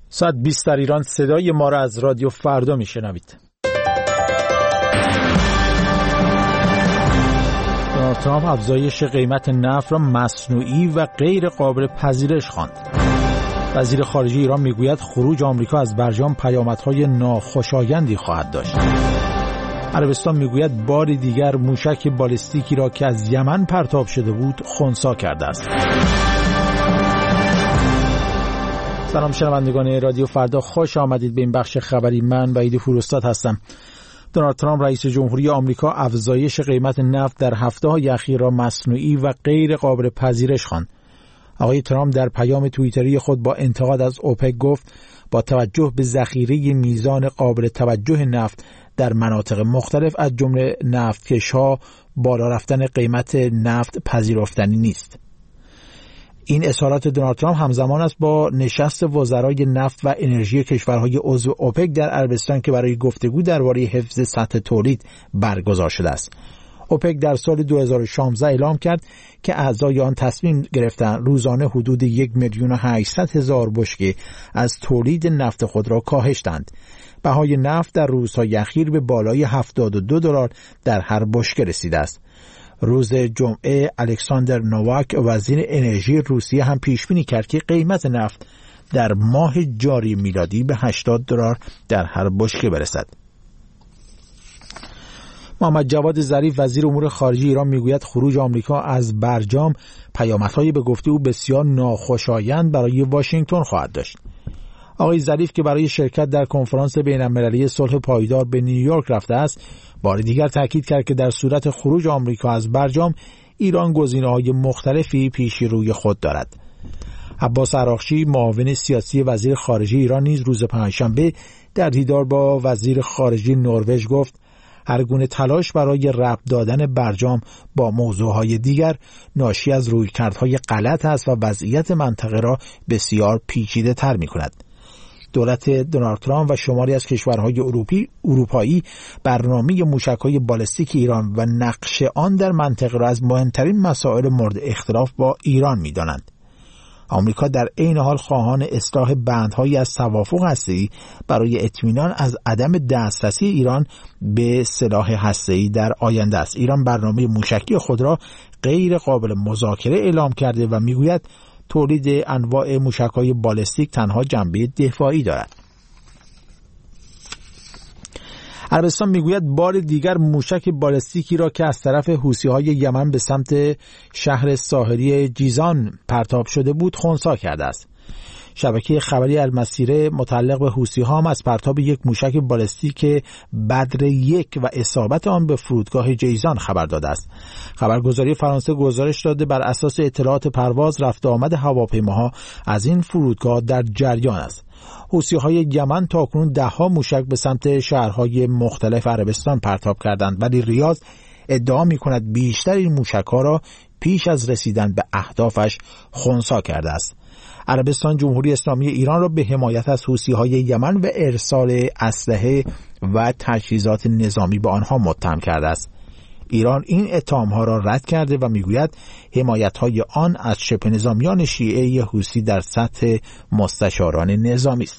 ساعت 20 در ایران. صدای ما را از رادیو فردا میشنوید. دونالد ترامپ افزایش قیمت نفت را مصنوعی و غیر قابل پذیرش خواند. وزیر خارجه ایران میگوید خروج آمریکا از برجام پیامدهای ناخوشایندی خواهد داشت. عربستان میگوید بار دیگر موشک بالستیکی را که از یمن پرتاب شده بود خنثی کرده است. سلام شنوندگان رادیو فردا، خوش آمدید به این بخش خبری. من وحید فروستاد هستم. دونالد ترامپ رئیس جمهوری آمریکا افزایش قیمت نفت در هفته‌های اخیر را مصنوعی و غیر قابل پذیرش خواند. آقای ترامپ در پیام توییتری خود با انتقاد از اوپک گفت با توجه به ذخیره میزان قابل توجه نفت در مناطق مختلف از جمله نفتکش‌ها، بالا رفتن قیمت نفت پذیرفتنی نیست. این اظهارات دونالد ترامپ همزمان است با نشست وزرای نفت و انرژی کشورهای عضو اوپک در عربستان که برای گفتگو درباره حفظ سطح تولید برگزار شده است. اوپک در سال 2016 اعلام کرد که اعضای آن تصمیم گرفتند روزانه حدود 1,800,000 بشکه از تولید نفت خود را کاهش دهند. بهای نفت در روزهای اخیر به بالای $72 در هر بشکه رسیده است. روز جمعه الکساندر نوواک وزیر انرژی روسیه هم پیش بینی کرد که قیمت نفت در ماه جاری میلادی به $80 در هر بشکه برسد. محمد جواد ظریف وزیر امور خارجه ایران میگوید خروج آمریکا از برجام پیامدهای به گفته او بسیار ناخوشایند برای واشنگتن خواهد داشت. آقای ظریف که برای شرکت در کنفرانس بین‌المللی صلح پایدار به نیویورک رفته است، بار دیگر تاکید کرد که در صورت خروج آمریکا از برجام ایران گزینه‌های مختلفی پیش روی خود دارد. عباس عراقچی معاون سیاسی وزیر خارجه ایران نیز روز پنجشنبه در دیدار با وزیر خارجه نروژ گفت هر گونه تلاش برای ربط دادن برجام با موضوعهای دیگر ناشی از رویکردهای غلط است و وضعیت منطقه را بسیار پیچیده تر می کند. دولت دونالد ترامپ و شماری از کشورهای اروپایی برنامه موشک‌های بالستیک ایران و نقش آن در منطقه را از مهمترین مسائل مورد اختلاف با ایران می‌دانند. آمریکا در عین حال خواهان اصلاح بندهایی از توافق هسته‌ای برای اطمینان از عدم دسترسی ایران به سلاح هسته‌ای در آینده است. ایران برنامه موشکی خود را غیر قابل مذاکره اعلام کرده و میگوید تولید انواع موشک‌های بالستیک تنها جنبه دفاعی دارد. عربستان میگوید بار دیگر موشک بالستیکی را که از طرف حوثی‌های یمن به سمت شهر ساحلی جیزان پرتاب شده بود خنثی کرده است. شبکه خبری المسیره متعلق به حوثی‌ها هم از پرتاب یک موشک بالستیک بدر 1 و اصابت آن به فرودگاه جیزان خبر داده است. خبرگزاری فرانسه گزارش داده بر اساس اطلاعات پرواز رفت آمد هواپیماها از این فرودگاه در جریان است. حوثی‌های یمن تاکنون 10 موشک به سمت شهرهای مختلف عربستان پرتاب کردند، ولی ریاض ادعا می‌کند بیشتر این موشک‌ها را پیش از رسیدن به اهدافش خنثی کرده است. عربستان جمهوری اسلامی ایران را به حمایت از حوثی‌های یمن و ارسال اسلحه و تجهیزات نظامی به آنها متهم کرده است. ایران این اتهام‌ها را رد کرده و میگوید حمایت‌های آن از شبه نظامیان شیعه حوثی در سطح مستشاران نظامی است.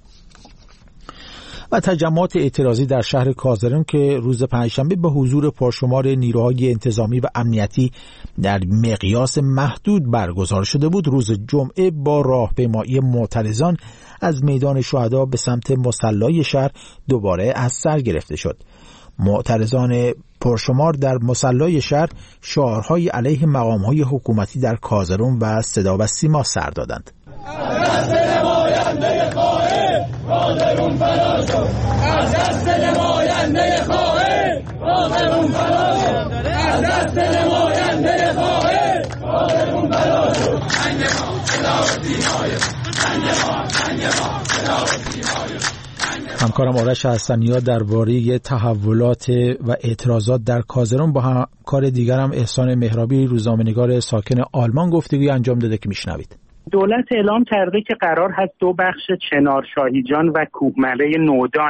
و تجمعات اعتراضی در شهر کازرون که روز پنجشنبه به حضور پرشمار نیروهای انتظامی و امنیتی در مقیاس محدود برگزار شده بود، روز جمعه با راهپیمایی معترضان از میدان شهدا به سمت مصلی شهر دوباره از سر گرفته شد. معترضان پرشمار در مصلی شهر شعارهای علیه مقامهای حکومتی در کازرون و صدا و سیما سر دادند. از دست نماینده خواهد کازرون فنا شد، از دست نماینده خواهد کازرون فنا شد، از دست نماینده خواهد کازرون فنا شد. جنگ ما صدا و سیمای، جنگ ما صدا و سیمای. همکارم آرش حسنی‌ها درباره تحولات و اعتراضات در کازرون با همکار دیگرم احسان مهرابی روزنامه‌نگار ساکن آلمان گفتگوی انجام داده که میشنوید. دولت اعلام کرده که قرار هست 2 بخش چنار شاهیجان و کوهمره نودان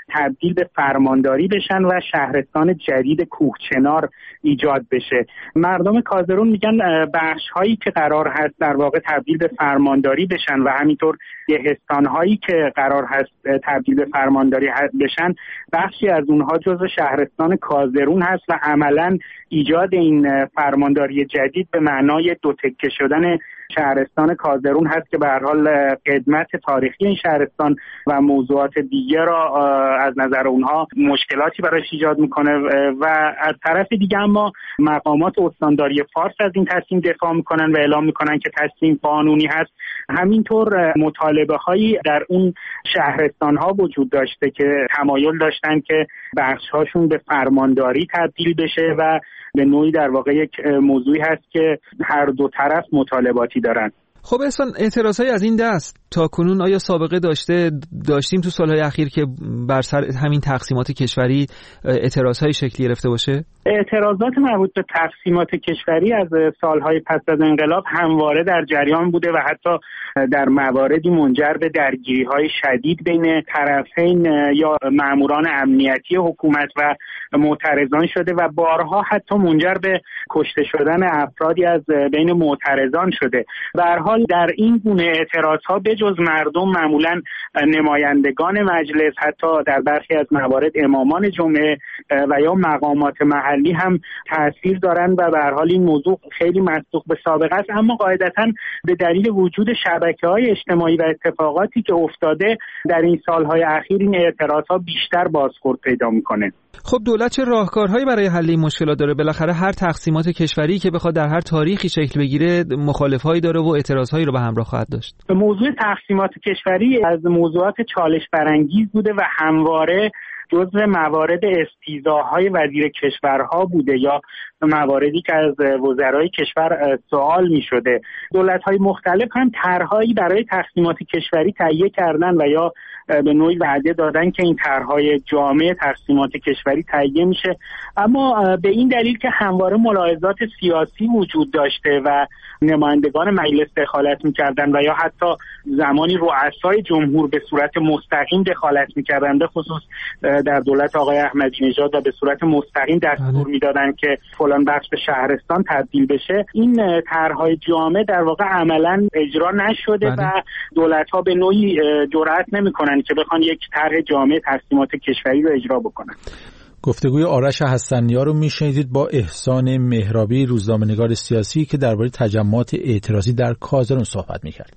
تبدیل به فرمانداری بشن و شهرستان جدید کوهچنار ایجاد بشه. مردم کازرون میگن بخش‌هایی که قرار هست در واقع تبدیل به فرمانداری بشن و همینطور دهستان‌هایی که قرار هست تبدیل به فرمانداری بشن، بخشی از اونها جزو شهرستان کازرون هست و عملاً ایجاد این فرمانداری جدید به معنای دو تکه شدن شهرستان کازرون هست که به هر حال قدمت تاریخی این شهرستان و موضوعات دیگر را از نظر اونها مشکلاتی براش ایجاد میکنه و از طرف دیگه اما مقامات استانداری فارس از این تصمیم دفاع میکنن و اعلام میکنن که تصمیم قانونی هست. همینطور مطالبه هایی در اون شهرستان ها وجود داشته که تمایل داشتن که بخش هاشون به فرمانداری تبدیل بشه و به نوعی در واقع یک موضوعی هست که هر دو طرف مطالباتی دارن. خب احسان، اعتراضهای از این دست تا کنون آیا سابقه داشتیم تو سالهای اخیر که بر سر همین تقسیمات کشوری اعتراضهای شکلی گرفته باشه؟ اعتراضات مربوط به تقسیمات کشوری از سالهای پس از انقلاب همواره در جریان بوده و حتی در مواردی منجر به درگیری‌های شدید بین طرفین یا ماموران امنیتی حکومت و معترضان شده و بارها حتی منجر به کشته شدن افرادی از بین معترضان شده. به هر حال در این گونه اعتراضها به جز مردم معمولاً نمایندگان مجلس، حتی در برخی از موارد امامان جمعه و یا مقامات محلی هم تأثیر دارن و به هر حال این موضوع خیلی مسبوق به سابقه است، اما قاعدتاً به دلیل وجود شبکه‌های اجتماعی و اتفاقاتی که افتاده در این سالهای اخیر این اعتراضها بیشتر بازخورد پیدا میکنه. خب دولت چه راهکارهایی برای حل این مشکلات داره؟ بالاخره هر تقسیمات کشوری که بخواد در هر تاریخی شکل بگیره مخالفهایی داره و اعتراضهایی رو به همراه خواهد داشت. موضوع تقسیمات کشوری از موضوعات چالش برانگیز بوده و همواره جزو موارد استیضاح‌های وزیر کشورها بوده یا مواردی که از وزرای کشور سوال می‌شده. دولت‌های مختلف هم طرح‌هایی برای تقسیمات کشوری تهیه کردن و یا به نوعی وعده دادن که این طرح‌های جامع تقسیمات کشوری تهیه میشه، اما به این دلیل که همواره ملاحظات سیاسی وجود داشته و نمایندگان مجلس دخالت می‌کردن و یا حتی زمانی رؤسای جمهور به صورت مستقیم دخالت می‌کردن، به خصوص در دولت آقای احمدی نژاد و به صورت مستقیم دستور می‌دادن که فلان بخش به شهرستان تبدیل بشه. این طرح‌های جامع در واقع عملاً اجرا نشده و دولت‌ها به نوعی جرئت نمی‌کنن که بخوان یک طرح جامع تقسیمات کشوری رو اجرا بکنن. گفتگوی آرش حسنی‌ها رو میشنیدید با احسان مهرابی، روزنامه‌نگار سیاسی که درباره تجمعات اعتراضی در کازرون صحبت می‌کرد.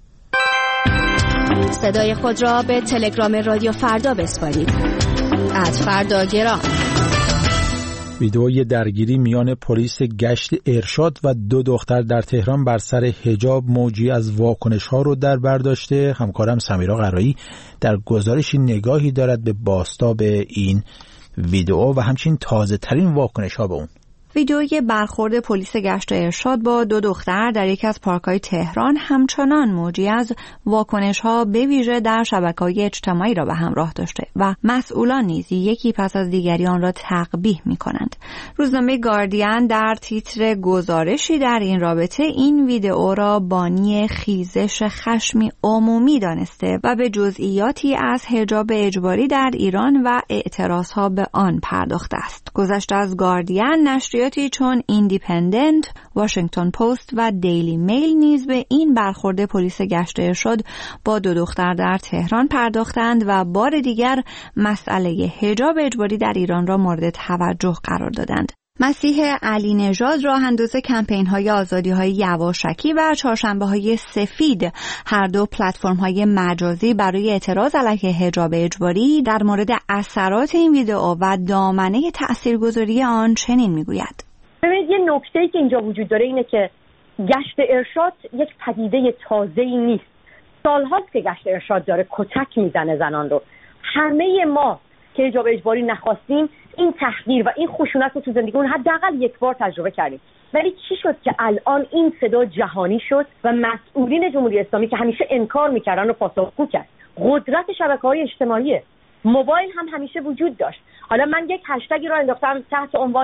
صدای خود را به تلگرام رادیو فردا بسپارید. @فرداگرام. ویدئوی درگیری میان پلیس گشت ارشاد و دو دختر در تهران بر سر حجاب موجی از واکنش‌ها رو در بر داشته. همکارم سمیرا قرایی در گزارشی نگاهی دارد به بازتاب این ویدئو و همچنین تازه ترین واکنش‌ها به اون. ویدئوی برخورد پلیس گشت ارشاد با دو دختر در یکی از پارک‌های تهران همچنان موجی از واکنش‌ها به ویژه در شبکه‌های اجتماعی را به همراه داشته و مسئولان نیز یکی پس از دیگری آن را تقبیح می‌کنند. روزنامه گاردین در تیتر گزارشی در این رابطه این ویدئو را بانی خیزش خشمی عمومی دانسته و به جزئیاتی از حجاب اجباری در ایران و اعتراضها به آن پرداخته است. گذشته از گاردین، نشریاتی چون ایندیپندنت، واشنگتن پست و دیلی میل نیز به این برخورد پلیس گشت ارشاد با دو دختر در تهران پرداختند و بار دیگر مسئله حجاب اجباری در ایران را مورد توجه قرار دادند. مسیح علی نژاد راه انداز کمپین‌های آزادی‌های یواشکی و چهارشنبه‌های سفید، هر دو پلتفرم‌های مجازی برای اعتراض علیه حجاب اجباری، در مورد اثرات این ویدئو و دامنه تاثیرگذاری آن چنین میگوید: ببینید، یه نکته‌ای که اینجا وجود داره اینه که گشت ارشاد یک پدیده تازه‌ای نیست. سال‌هاست که گشت ارشاد داره کتک میزنه زنان رو. همه ما که حجاب اجباری نخواستیم این تحقیر و این خشونت رو تو زندگیمون حداقل یک بار تجربه کردیم، ولی چی شد که الان این صدا جهانی شد و مسئولین جمهوری اسلامی که همیشه انکار میکردن رو پاسخگو کرد؟ قدرت شبکه‌های اجتماعی، موبایل هم همیشه وجود داشت. حالا من یک هشتگی رو انداختم تحت عنوان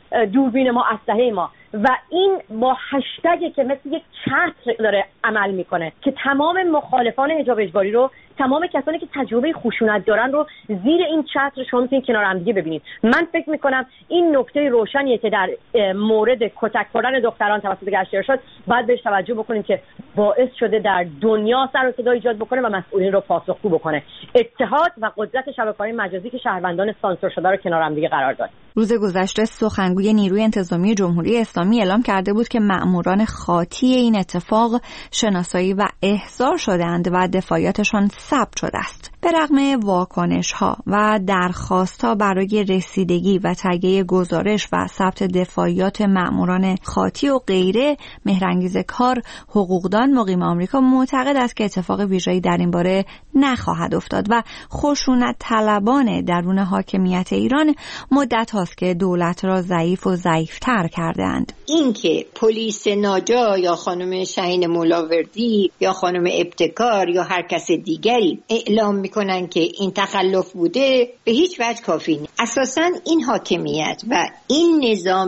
دوربین ما، اسلحه ما. و این با هشتگی که مثل یک چتر داره عمل میکنه که تمام مخالفان حجاب اجباری رو، تمام کسانی که تجربه خشونت دارن رو زیر این چتر شما میتونید کنار هم دیگه ببینید. من فکر میکنم این نکته روشنیه که در مورد کتک خوردن دختران توسط گشت ارشاد باید بهش توجه بکنیم که باعث شده در دنیا سر و صدا ایجاد بکنه و مسئولین رو پاسخگو بکنه. اتحاد و قدرت شبکه‌های مجازی که شهروندان سانسور شده رو کنار هم دیگه قرار داد. روز گذشته سخنگوی نیروی انتظامی جمهوری اسلامی اعلام کرده بود که مأموران خاطی این اتفاق شناسایی و احضار شدند و دفاعیاتشان ثبت شده است. به رغم واکنش‌ها و درخواست‌ها برای رسیدگی و تهیه گزارش و ثبت دفاعیات مأموران خاطی و غیره، مهرانگیز کار، حقوقدان مقیم آمریکا معتقد است که اتفاق ویژه‌ای در این باره نخواهد افتاد و خشونت طلبان درون حاکمیت ایران مدت هاست که دولت را ضعیف و ضعیف‌تر کردند. اینکه پلیس ناجا یا خانم شهین مولاوردی یا خانم ابتکار یا هر کس دیگری اعلام میکنن که این تخلف بوده به هیچ وجه کافی نیست. اساساً این حاکمیت و این نظام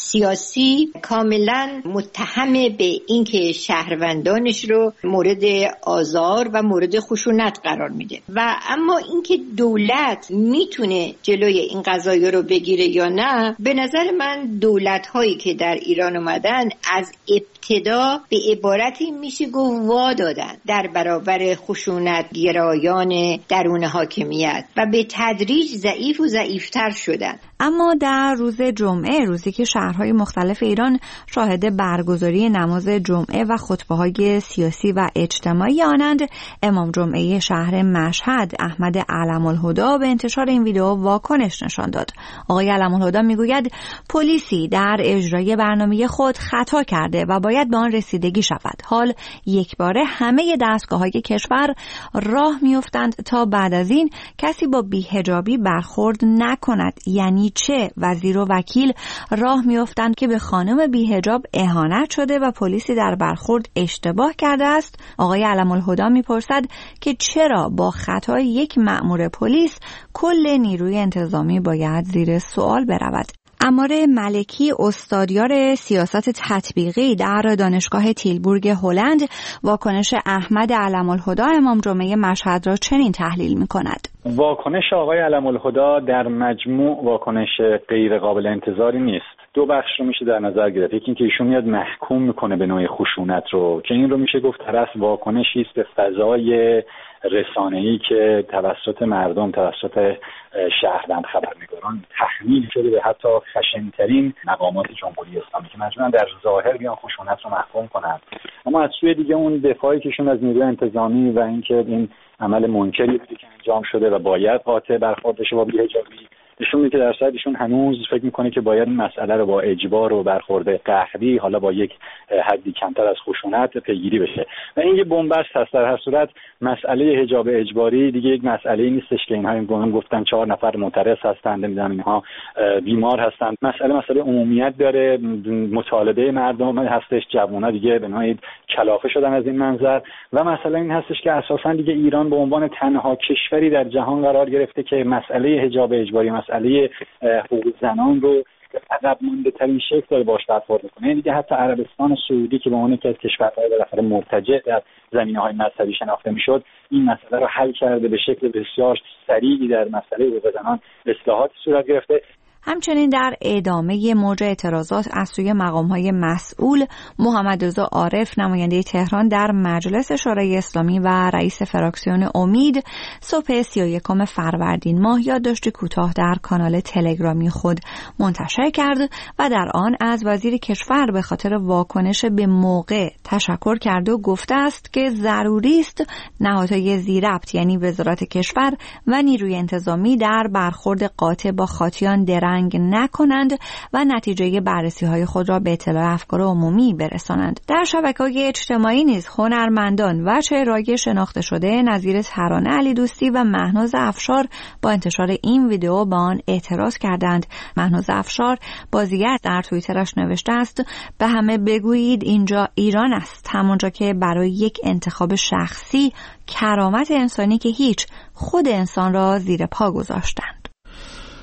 سیاسی کاملا متهم به اینکه شهروندانش رو مورد آزار و مورد خشونت قرار میده و اما اینکه دولت میتونه جلوی این قضایا رو بگیره یا نه، به نظر من دولت‌هایی که در ایران اومدن از ابتدا به عبارتی میشه گفت وا دادن در برابر خشونت گرایان درون حاکمیت و به تدریج ضعیف و ضعیفتر شدن. اما در روز جمعه، روزی که شهرهای مختلف ایران شاهد برگزاری نماز جمعه و خطبه‌های سیاسی و اجتماعی آنند، امام جمعه شهر مشهد احمد علم‌الهدی به انتشار این ویدیو واکنش نشان داد. آقای علم‌الهدی میگوید پلیسی در اجرای برنامه خود خطا کرده و باید به آن رسیدگی شود. حال یکباره همه دستگاه‌های کشور راه میافتند تا بعد از این کسی با بی‌حجابی برخورد نکند. یعنی چه؟ وزیر و وکیل راه میافتند که به خانم بی‌حجاب اهانت شده و پلیسی در برخورد اشتباه کرده است. آقای علم‌الهدی میپرسد که چرا با خطای یک مأمور پلیس کل نیروی انتظامی باید زیر سوال برود. عمار ملکی، استادیار سیاست تطبیقی در دانشگاه تیلبورگ هلند، واکنش احمد علم‌الهدی امام جمعه مشهد را چنین تحلیل می‌کند. واکنش آقای علم‌الهدی در مجموع واکنش غیر قابل انتظاری نیست. دو بخش رو میشه در نظر گرفت. یکی اینکه ایشون میاد محکوم میکنه به نوع خشونت رو که این رو میشه گفت طرف واکنشی است به فضای رسانه‌ای که توسط مردم، توسط شهروند خبرنگاران تحمیل شده به حتی خشن‌ترین مقامات جمهوری اسلامی که مجبورن در ظاهر بیان خشونت رو محکوم کنن. اما از سوی دیگه اون دفاعی کهشون از نیروی انتظامی و اینکه این عمل منکری بوده که انجام شده و باید قاطع برخورد بشه با بی‌حجابی، نشون میده که در صورت ایشون هنوز فکر میکنه که باید این مسئله رو با اجبار و برخورد قهری، حالا با یک حدی کمتر از خشونت، پیگیری بشه و این یه بنبست هست. در هر صورت مسئله حجاب اجباری دیگه یک مسئله نیستش که اینها گفتن 4 نفر معترض هستند، نمیدونم اینها بیمار هستند. مسئله عمومیت داره، مطالبه مردم هستش، جوونا دیگه به نوعی کلافه شدن از این منظر و مسئله این هستش که اساسا دیگه ایران به عنوان تنها کشوری در جهان قرار گرفته که مسئله حجاب اجباری، مسئله حقوق زنان رو عقب مونده ترین شکل داره باش برخورد میکنه. یعنی دیگه حتی عربستان سعودی که به عنوان یکی از کشورهای بالاخره مرتجع در زمینه‌های مذهبی شناخته میشد، این مسئله رو حل کرده، به شکل بسیار سریعی در مسئله حقوق زنان اصلاحات صورت گرفته. همچنین در ادامه موج اعتراضات از سوی مقام‌های مسئول، محمد رضا عارف، نماینده تهران در مجلس شورای اسلامی و رئیس فراکسیون امید، صبح 31 فروردین ماه یادداشتی کوتاه در کانال تلگرامی خود منتشر کرد و در آن از وزیر کشور به خاطر واکنش به موقع تشکر کرده و گفته است که ضروری است نهادهای ذی‌ربط یعنی وزارت کشور و نیروی انتظامی در برخورد قاطع با خاطیان رنگ نکنند و نتیجه بررسی‌های خود را به اطلاع افکار عمومی برسانند. در شبکه‌های اجتماعی نیز هنرمندان و چهره‌های شناخته شده نظیر ترانه علیدوستی و مهناز افشار با انتشار این ویدیو با آن اعتراض کردند. مهناز افشار بازیگر در توییترش نوشته است: به همه بگویید اینجا ایران است، همونجا که برای یک انتخاب شخصی کرامت انسانی که هیچ، خود انسان را زیر پا گذاشتند.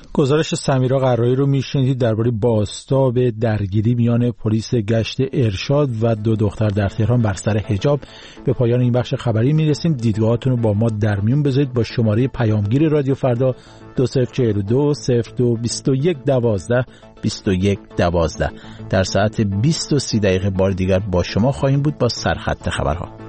گزارش سمیرا قرایی رو میشنید درباره بازتاب درگیری میان پلیس گشت ارشاد و 2 دختر در تهران بر سر حجاب. به پایان این بخش خبری میرسیم. دیدگاهاتون رو با ما در میون بذارید با شماره پیامگیر رادیو فردا 2042 02 21 12 21 12. در ساعت 20:30 بار دیگر با شما خواهیم بود با سرخط خبرها.